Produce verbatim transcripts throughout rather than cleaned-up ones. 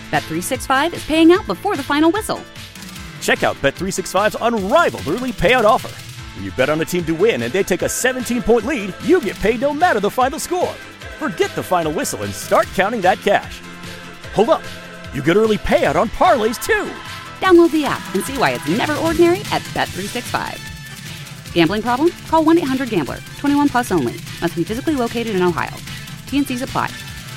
Bet three sixty-five is paying out before the final whistle. Check out Bet three sixty-five's unrivaled early payout offer. When you bet on a team to win and they take a seventeen-point lead, you get paid no matter the final score. Forget the final whistle and start counting that cash. Hold up. You get early payout on parlays, too. Download the app and see why it's never ordinary at Bet three sixty-five. Gambling problem? Call one eight hundred gambler. twenty-one plus only. Must be physically located in Ohio. T N Cs apply.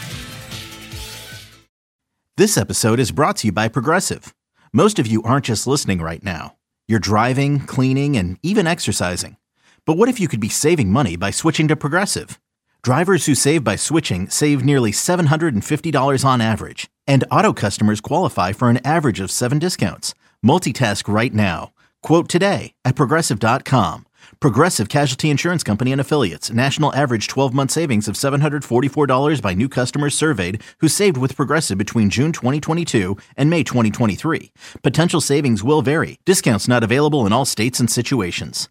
This episode is brought to you by Progressive. Most of you aren't just listening right now. You're driving, cleaning, and even exercising. But what if you could be saving money by switching to Progressive? Drivers who save by switching save nearly seven hundred fifty dollars on average. And auto customers qualify for an average of seven discounts. Multitask right now. Quote today at Progressive dot com. Progressive Casualty Insurance Company and Affiliates. National average twelve-month savings of seven hundred forty-four dollars by new customers surveyed who saved with Progressive between June twenty twenty-two and May twenty twenty-three. Potential savings will vary. Discounts not available in all states and situations.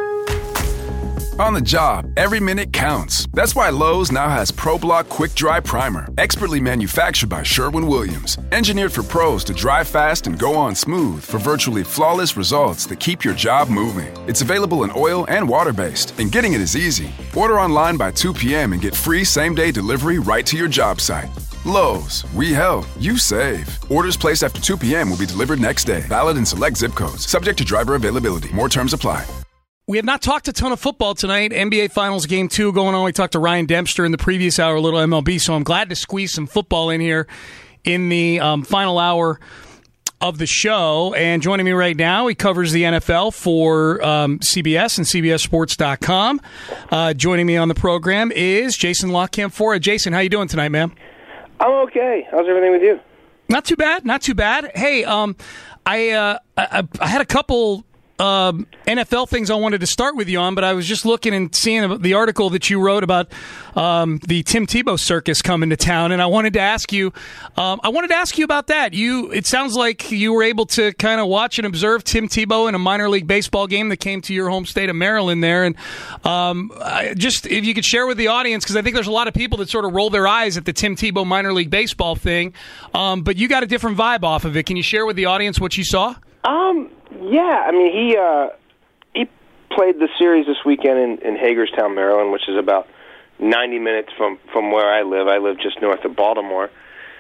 On the job, every minute counts. That's why Lowe's now has ProBlock Quick Dry Primer, expertly manufactured by Sherwin-Williams. Engineered for pros to dry fast and go on smooth for virtually flawless results that keep your job moving. It's available in oil and water-based, and getting it is easy. Order online by two p.m. and get free same-day delivery right to your job site. Lowe's, we help, you save. Orders placed after two p.m. will be delivered next day. Valid in select zip codes. Subject to driver availability. More terms apply. We have not talked a ton of football tonight. N B A Finals Game two going on. We talked to Ryan Dempster in the previous hour, a little M L B, so I'm glad to squeeze some football in here in the um, final hour of the show. And joining me right now, he covers the N F L for um, C B S and C B S Sports dot com. Uh, joining me on the program is Jason La Canfora. Jason, how you doing tonight, man? I'm okay. How's everything with you? Not too bad. Not too bad. Hey, um, I, uh, I I had a couple Um, N F L things I wanted to start with you on, but I was just looking and seeing the article that you wrote about um, the Tim Tebow circus coming to town, and I wanted to ask you. Um, I wanted to ask you about that. You, it sounds like you were able to kind of watch and observe Tim Tebow in a minor league baseball game that came to your home state of Maryland there, and um, I just if you could share with the audience, because I think there's a lot of people that sort of roll their eyes at the Tim Tebow minor league baseball thing, um, but you got a different vibe off of it. Can you share with the audience what you saw? Um. Yeah, I mean, he uh, he played the series this weekend in, in Hagerstown, Maryland, which is about ninety minutes from, from where I live. I live just north of Baltimore,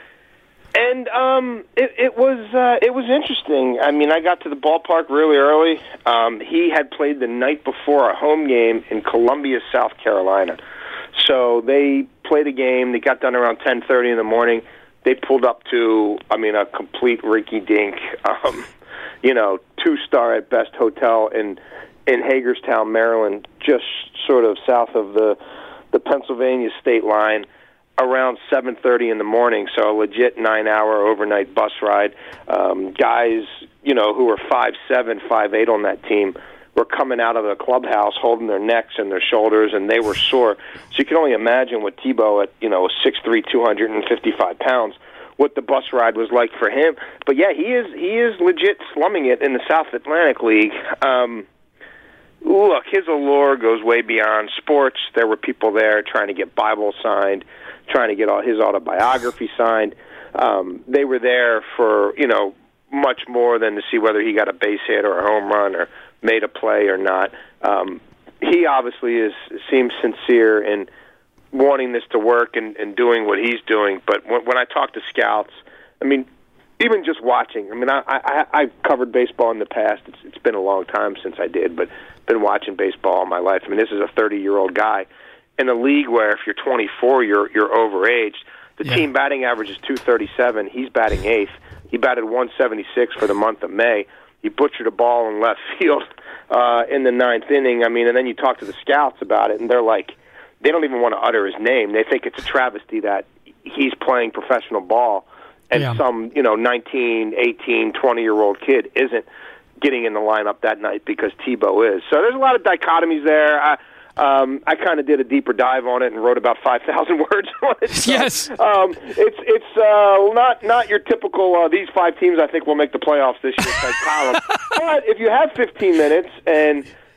and um, it, it was uh, it was interesting. I mean, I got to the ballpark really early. Um, he had played the night before a home game in Columbia, South Carolina, so they played a game. They got done around ten thirty in the morning. They pulled up to, I mean, a complete rinky-dink. Um, you know, two-star at best hotel in in Hagerstown, Maryland, just sort of south of the the Pennsylvania state line, around seven thirty in the morning. So a legit nine-hour overnight bus ride. Um, guys, you know, who were five seven, five eight on that team were coming out of the clubhouse holding their necks and their shoulders, and they were sore. So you can only imagine what Tebow at, you know, six three, two hundred fifty-five pounds, what the bus ride was like for him. But yeah, he is he is legit slumming it in the South Atlantic League. Um, look, his allure goes way beyond sports. There were people there trying to get Bible signed, trying to get all his autobiography signed. Um, they were there for, you know, much more than to see whether he got a base hit or a home run or made a play or not. Um, he obviously is seems sincere in wanting this to work and, and doing what he's doing. But when, when I talk to scouts, I mean, even just watching, I mean, I, I, I've covered baseball in the past. It's, it's been a long time since I did, but been watching baseball all my life. I mean, this is a thirty-year-old guy in a league where if you're twenty-four, you're you're overaged. The yeah. team batting average is two thirty-seven. He's batting eighth. He batted one seventy-six for the month of May. He butchered a ball in left field uh, in the ninth inning. I mean, and then you talk to the scouts about it, and they're like, they don't even want to utter his name. They think it's a travesty that he's playing professional ball and yeah. some, you know, nineteen, eighteen, twenty-year-old kid isn't getting in the lineup that night because Tebow is. So there's a lot of dichotomies there. I, um, I kind of did a deeper dive on it and wrote about five thousand words on it. So, yes. Um, it's it's uh, not not your typical, uh, these five teams I think will make the playoffs this year type column. But if you have fifteen minutes and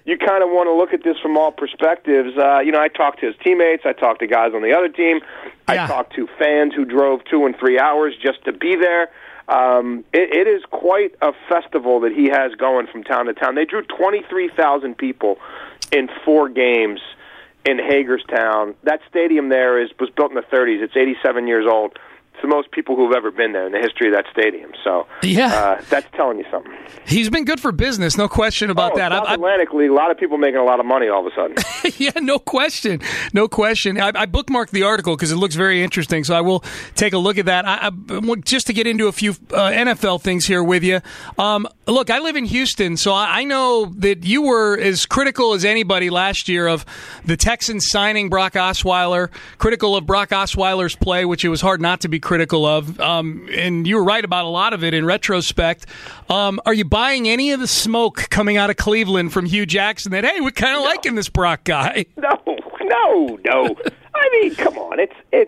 you kind of want to look at this from all perspectives. Uh, you know, I talked to his teammates. I talked to guys on the other team. Yeah. I talked to fans who drove two and three hours just to be there. Um, it, it is quite a festival that he has going from town to town. They drew twenty-three thousand people in four games in Hagerstown. That stadium there is was built in the thirties. It's eighty-seven years old. It's the most people who've ever been there in the history of that stadium. So yeah. uh, that's telling you something. He's been good for business, no question about oh, that. South I, Atlantic League, a lot of people making a lot of money all of a sudden. yeah, no question. No question. I, I bookmarked the article because it looks very interesting, so I will take a look at that. I, I, just to get into a few uh, N F L things here with you. Um, look, I live in Houston, so I, I know that you were as critical as anybody last year of the Texans signing Brock Osweiler, critical of Brock Osweiler's play, which it was hard not to be critical of. Um, and you were right about a lot of it in retrospect. Um, are you buying any of the smoke coming out of Cleveland from Hugh Jackson that, hey, we're kind of no. liking this Brock guy? No, no, no. I mean, come on. It's it's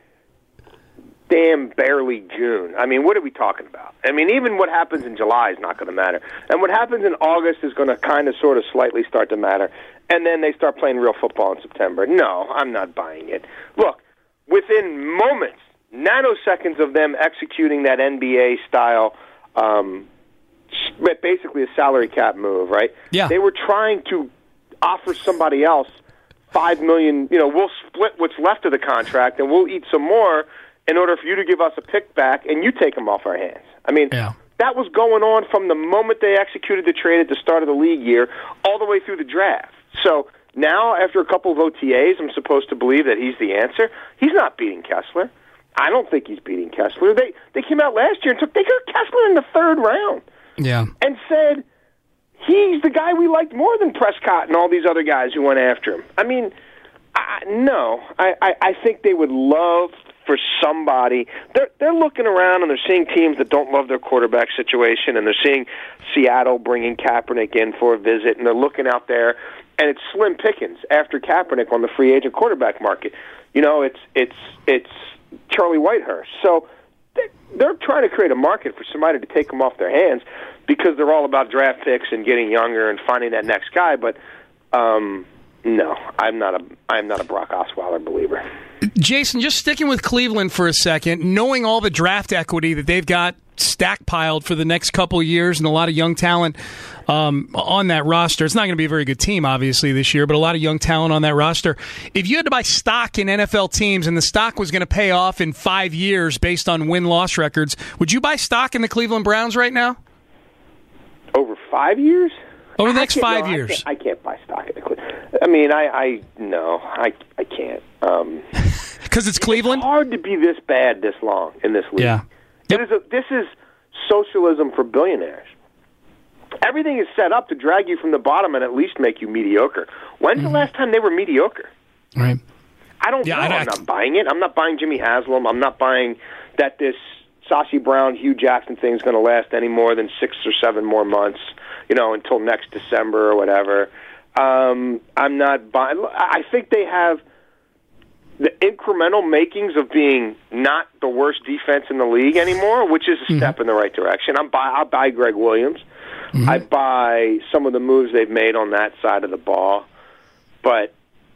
damn barely June. I mean, what are we talking about? I mean, even what happens in July is not going to matter. And what happens in August is going to kind of sort of slightly start to matter. And then they start playing real football in September. No, I'm not buying it. Look, within moments, nanoseconds of them executing that N B A-style, um, basically a salary cap move, right? Yeah. They were trying to offer somebody else five million dollars. You know, we'll split what's left of the contract, and we'll eat some more in order for you to give us a pick back, and you take them off our hands. I mean, yeah. that was going on from the moment they executed the trade at the start of the league year all the way through the draft. So now, after a couple of O T As, I'm supposed to believe that he's the answer. He's not beating Kessler. I don't think he's beating Kessler. They they came out last year and took they took Kessler in the third round. Yeah. And said he's the guy we liked more than Prescott and all these other guys who went after him. I mean, I, no, I, I, I think they would love for somebody. They're they're looking around and they're seeing teams that don't love their quarterback situation, and they're seeing Seattle bringing Kaepernick in for a visit, and they're looking out there, and it's slim pickings after Kaepernick on the free agent quarterback market. You know, it's it's it's Charlie Whitehurst. So they're trying to create a market for somebody to take them off their hands because they're all about draft picks and getting younger and finding that next guy. But um, no, I'm not a I'm not a Brock Osweiler believer. Jason, just sticking with Cleveland for a second, knowing all the draft equity that they've got stackpiled for the next couple of years and a lot of young talent um, on that roster. It's not going to be a very good team, obviously, this year, but a lot of young talent on that roster. If you had to buy stock in N F L teams and the stock was going to pay off in five years based on win-loss records, would you buy stock in the Cleveland Browns right now? Over five years? Over the next five no, years. I can't, I can't buy stock in the Cleveland. I mean, I, I no, I, I can't. Um, Because it's Cleveland? It's hard to be this bad this long in this league. Yeah. It is a, this is socialism for billionaires. Everything is set up to drag you from the bottom and at least make you mediocre. When's mm-hmm. the last time they were mediocre? Right. I don't yeah, know. I, I'm not buying it. I'm not buying Jimmy Haslam. I'm not buying that this Sashi Brown, Hugh Jackson thing is going to last any more than six or seven more months, you know, until next December or whatever. Um, I'm not buying. I think they have the incremental makings of being not the worst defense in the league anymore, which is a mm-hmm. step in the right direction. I'm buy, I'll buy Greg Williams. Mm-hmm. I buy some of the moves they've made on that side of the ball. But,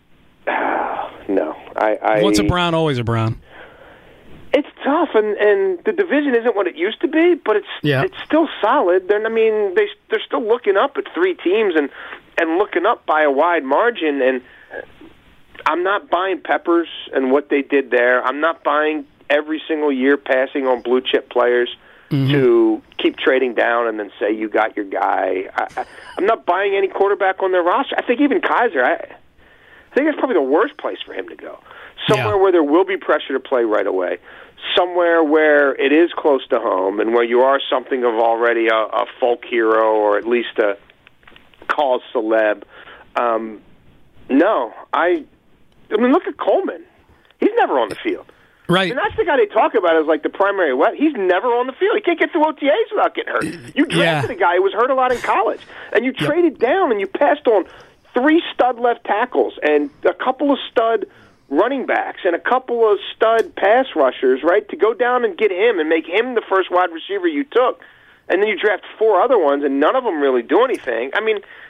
uh, no. I, I, Once a Brown, always a Brown. It's tough, and, and the division isn't what it used to be, but it's yeah. it's still solid. They're, I mean, they, they're still looking up at three teams and, and looking up by a wide margin, and I'm not buying Peppers and what they did there. I'm not buying every single year passing on blue chip players mm-hmm. to keep trading down and then say you got your guy. I, I, I'm not buying any quarterback on their roster. I think even Kaiser, I, I think that's probably the worst place for him to go. Somewhere yeah. where there will be pressure to play right away. Somewhere where it is close to home and where you are something of already a, a folk hero or at least a cause celeb. Um, no, I... I mean, look at Coleman. He's never on the field. Right. And that's the guy they talk about as like the primary weapon. He's never on the field. He can't get through O T As without getting hurt. You drafted yeah. a guy who was hurt a lot in college, and you yep. traded down and you passed on three stud left tackles and a couple of stud running backs and a couple of stud pass rushers, right, to go down and get him and make him the first wide receiver you took. And then you draft four other ones, and none of them really do anything. I mean,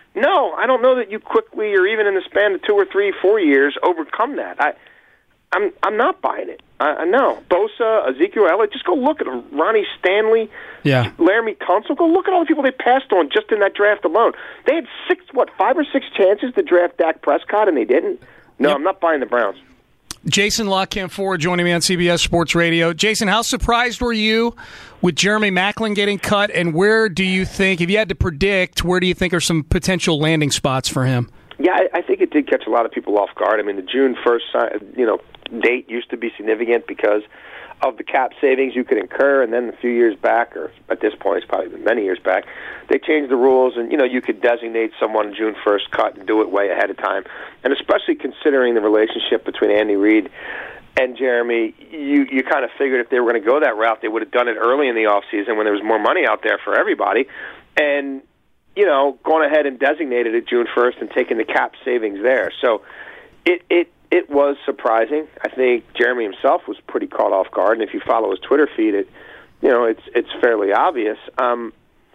no, I don't know that you quickly, or even in the span of two or three, four years, overcome that. I, I'm I'm not buying it. I, I know. Bosa, Ezekiel Elliott, just go look at them. Ronnie Stanley, yeah. Laramie Tunsil. Go look at all the people they passed on just in that draft alone. They had six, what, five or six chances to draft Dak Prescott, and they didn't. No, yep. I'm not buying the Browns. Jason La Canfora joining me on C B S Sports Radio. Jason, how surprised were you with Jeremy Maclin getting cut, and where do you think, if you had to predict, where do you think are some potential landing spots for him? Yeah, I, I think it did catch a lot of people off guard. I mean, the June first, you know, date used to be significant because of the cap savings you could incur, and then a few years back, or at this point, it's probably been many years back, they changed the rules, and, you know, you could designate someone June first cut and do it way ahead of time. And especially considering the relationship between Andy Reid and Jeremy, you, you kind of figured if they were going to go that route, they would have done it early in the offseason when there was more money out there for everybody. And, you know, gone ahead and designated it June first and taken the cap savings there. So it it it was surprising. I think Jeremy himself was pretty caught off guard, and if you follow his Twitter feed, it you know it's it's fairly obvious. Um,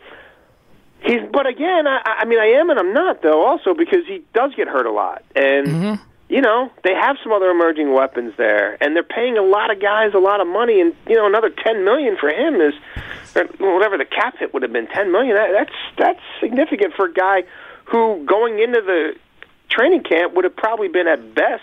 he's but again, I, I mean, I am and I'm not though. Also because he does get hurt a lot, and mm-hmm. you know they have some other emerging weapons there, and they're paying a lot of guys a lot of money, and you know another ten million for him is. Whatever the cap hit would have been, ten million dollars, that, that's that's significant for a guy who, going into the training camp, would have probably been at best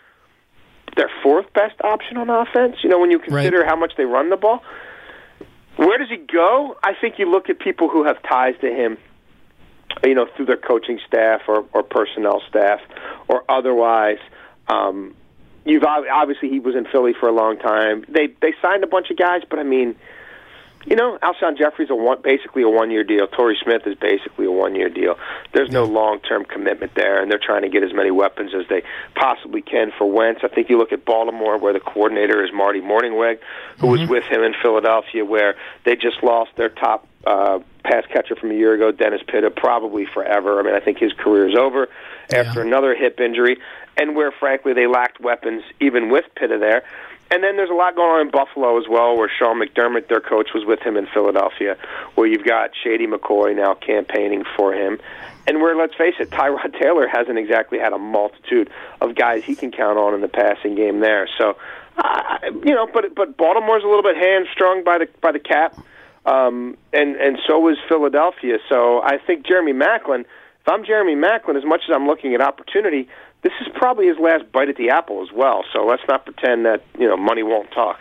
their fourth best option on offense, you know, when you consider right. how much they run the ball. Where does he go? I think you look at people who have ties to him, you know, through their coaching staff or, or personnel staff or otherwise. Um, you've obviously, he was in Philly for a long time. They, they signed a bunch of guys, but, I mean, you know, Alshon Jeffrey's a one, basically a one-year deal. Torrey Smith is basically a one-year deal. There's no long-term commitment there, and they're trying to get as many weapons as they possibly can for Wentz. I think you look at Baltimore, where the coordinator is Marty Morningweg, who mm-hmm. was with him in Philadelphia, where they just lost their top uh, pass catcher from a year ago, Dennis Pitta, probably forever. I mean, I think his career is over after yeah. another hip injury, and where, frankly, they lacked weapons even with Pitta there. And then there's a lot going on in Buffalo as well, where Sean McDermott, their coach, was with him in Philadelphia, where you've got Shady McCoy now campaigning for him. And where, let's face it, Tyrod Taylor hasn't exactly had a multitude of guys he can count on in the passing game there. So, uh, you know, but but Baltimore's a little bit hamstrung by the by the cap, um, and, and so is Philadelphia. So I think Jeremy Maclin, if I'm Jeremy Maclin, as much as I'm looking at opportunity, this is probably his last bite at the apple as well, so let's not pretend that, you know, money won't talk.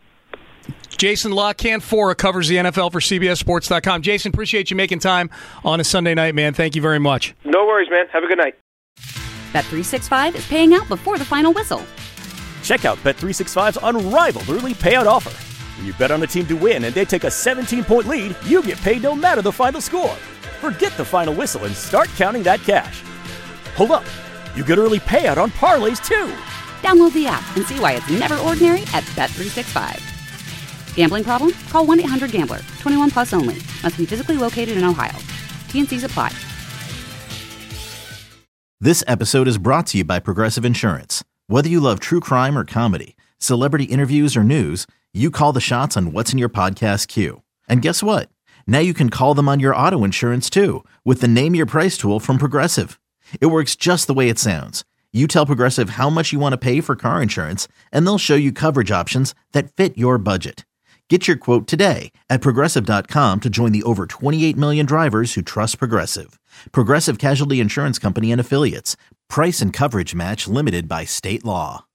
Jason La Canfora covers the N F L for C B S Sports dot com. Jason, appreciate you making time on a Sunday night, man. Thank you very much. No worries, man. Have a good night. Bet three sixty-five is paying out before the final whistle. Check out Bet three sixty-five's unrivaled early payout offer. When you bet on a team to win and they take a seventeen-point lead, you get paid no matter the final score. Forget the final whistle and start counting that cash. Hold up. You get early payout on parlays, too. Download the app and see why it's never ordinary at Bet three sixty-five. Gambling problem? Call one eight hundred gambler. twenty-one plus only. Must be physically located in Ohio. T N Cs apply. This episode is brought to you by Progressive Insurance. Whether you love true crime or comedy, celebrity interviews or news, you call the shots on what's in your podcast queue. And guess what? Now you can call them on your auto insurance, too, with the Name Your Price tool from Progressive. It works just the way it sounds. You tell Progressive how much you want to pay for car insurance, and they'll show you coverage options that fit your budget. Get your quote today at Progressive dot com to join the over twenty-eight million drivers who trust Progressive. Progressive Casualty Insurance Company and Affiliates. Price and coverage match limited by state law.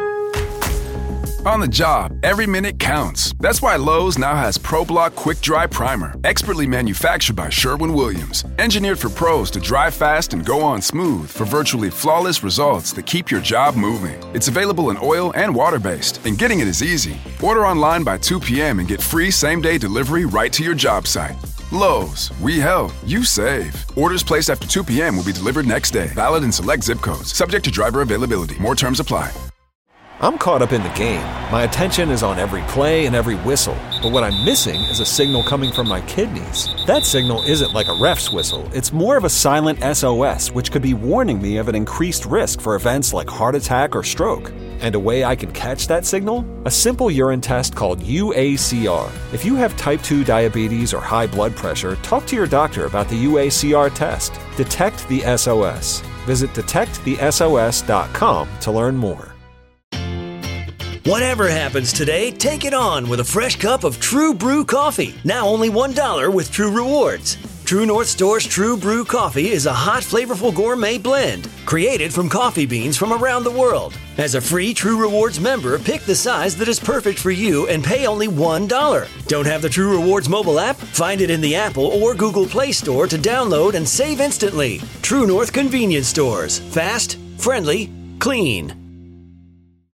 On the job, every minute counts. That's why Lowe's now has ProBlock Quick Dry Primer, expertly manufactured by Sherwin-Williams. Engineered for pros to dry fast and go on smooth for virtually flawless results that keep your job moving. It's available in oil and water-based, and getting it is easy. Order online by two p.m. and get free same-day delivery right to your job site. Lowe's, we help, you save. Orders placed after two p.m. will be delivered next day. Valid in select zip codes. Subject to driver availability. More terms apply. I'm caught up in the game. My attention is on every play and every whistle. But what I'm missing is a signal coming from my kidneys. That signal isn't like a ref's whistle. It's more of a silent S O S, which could be warning me of an increased risk for events like heart attack or stroke. And a way I can catch that signal? A simple urine test called U A C R. If you have type two diabetes or high blood pressure, talk to your doctor about the U A C R test. Detect the S O S. Visit detect the S O S dot com to learn more. Whatever happens today, take it on with a fresh cup of True Brew coffee. Now only one dollar with True Rewards. True North Store's True Brew coffee is a hot, flavorful gourmet blend created from coffee beans from around the world. As a free True Rewards member, pick the size that is perfect for you and pay only one dollar. Don't have the True Rewards mobile app? Find it in the Apple or Google Play Store to download and save instantly. True North Convenience Stores. Fast, friendly, clean.